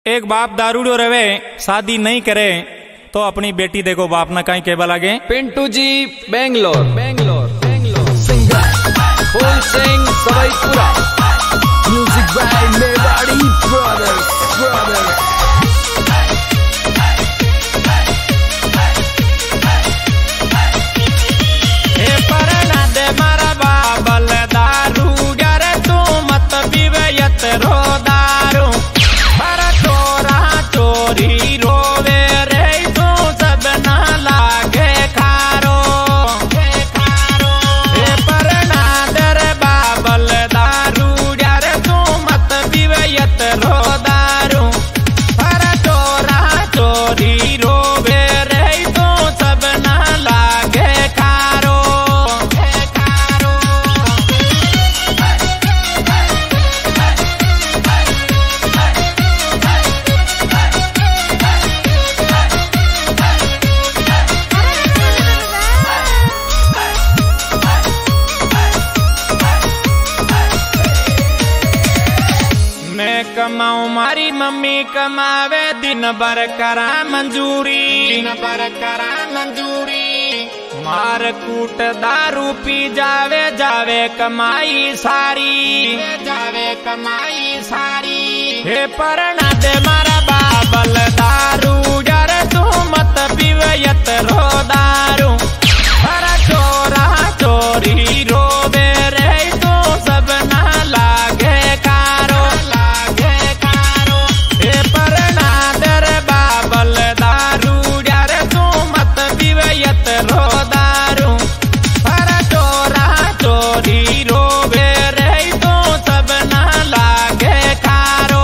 एक बाप दारूड़ो रवे शादी नहीं करे तो अपनी बेटी देखो बाप ना कहीं केबल आगे। Pintu ji Bangalore Bangalore Bangalore singer Phool Singh Sawaipura music by Mewari brothers brothers. रो दारू पर चोरा चोरी रोवे रे तू सब ना लागे खारो पर नादर बाबल दारू यार तू मत पीवयत रो दारू पर चोरा चोरी रोवे रे तू सब ना लागे खारो। कमाऊं मारी मम्मी कमावे दिन भर करा मंजूरी मार कूट दारू पी जावे जावे कमाई सारी हे परना दे मारा बाबल दारू यार तू मत पीवयत रो दारू पर चोरा चोरी रोवे रे तू सब ना लागे कारो। रो दारू पर चोरा चोरी रोवे रे तो सब ना लागे खारो।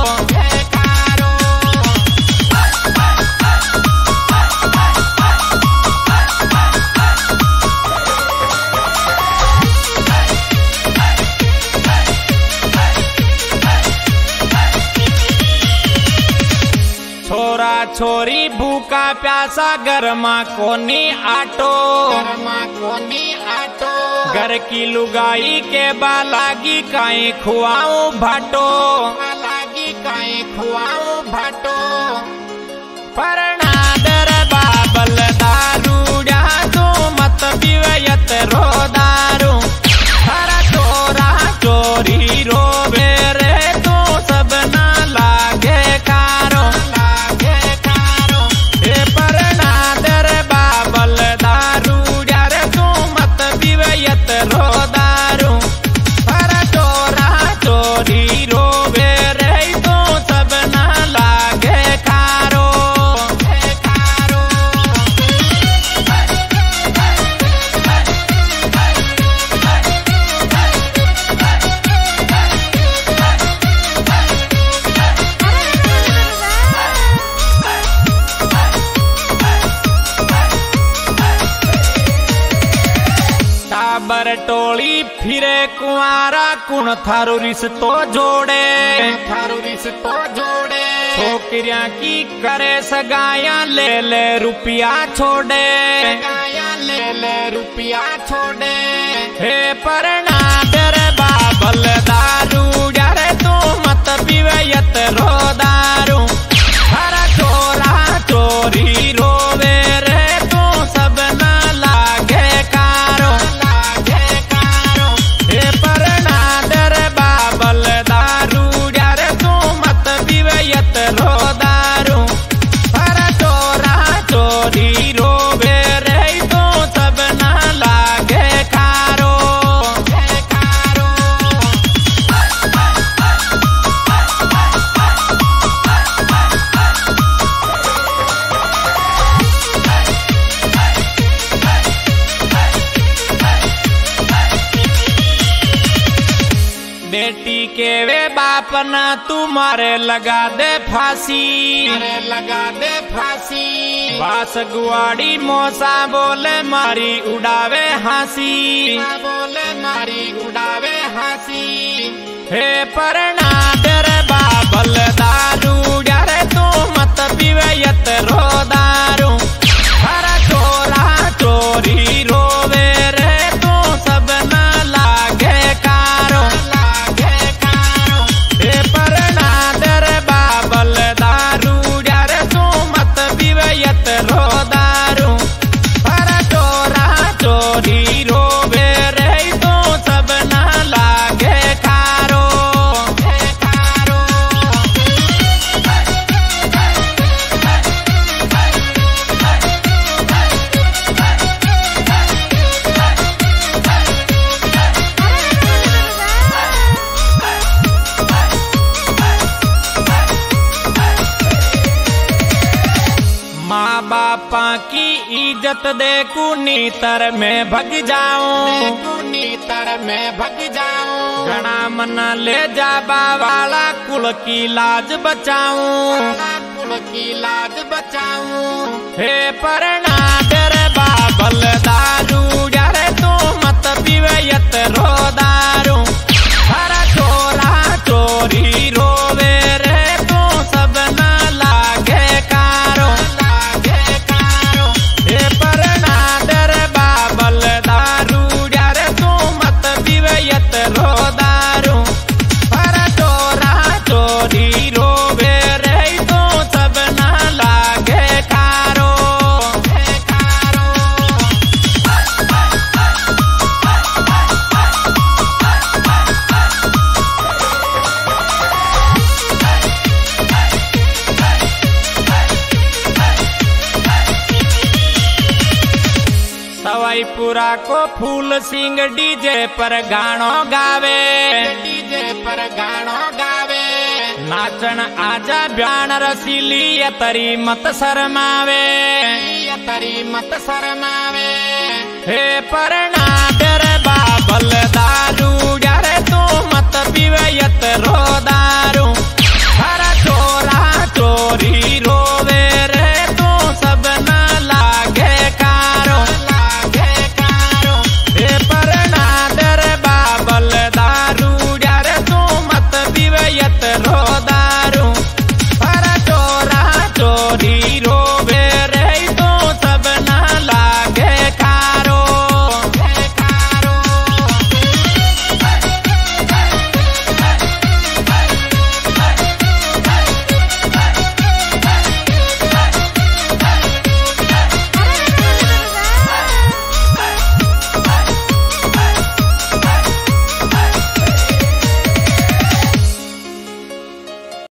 छोरा छोरी भूखा प्यासा गरमा कोनी आटो घर की लुगाई के बालागी काई खुआओ भाटो पर नादर बाबल दारू या तू मत पीवयत रो दारू पर चोरा चोरी रोवे रे तू सब ना लागे कारो। रो दारू पर चोरा चोरी रोवे रे तो सब ना लागे खारो। टाबर टोली फिरे कुआरा कुण थारू रिश्तो जोड़े छोकरिया की करे सगाया ले ले रुपया छोड़े हे पर नादर बाबल दारू यार तू मत पीवयत रो दारू हर चोरा चोरी रोवे रे तू सब ना लागे कारो। रो दारू पर चोरा चोरी रोवे रे तो सब ना लागे खारो। बेटी के वे बाप ना तुम्हारे लगा दे फांसी बास गुआड़ी मोसा बोले मारी उड़ावे हंसी हे पर नादर बाबल दारू यार तू मत पीवयत रो दारू पर चोरा चोरी रोवे रे तू सब ना लागे कारो। हे पर नादर बाबल इज्जत दे कुनीतर में भग जाऊं, कुनीतर में भग जाऊं। घना मन ले जाबा वाला कुल की लाज बचाऊं, कुल की लाज बचाऊं। हे परना तेरे बाबल दारू यारे तू मत पीवयत रो दारू। हरा चोरा चोरी रोवे रे तू सब ना लागे कारो, लागे कारो। हे परना तेरे बाबल दारू यारे तू मत पीवयत रो दारू। हरा चोरा चोरी रोवे रे तू सब ना लागे कारो, कारो। सवाईपुरा को फूल सिंह डीजे पर गानो गावे, डीजे पर गानो गावे। नाचन आजा ब्यान रसीली यतरी मत शर्मावे, यतरी मत शर्मावे। हे परना तेरे बाबल दारू यारे तू मत पीवयत रो दारू।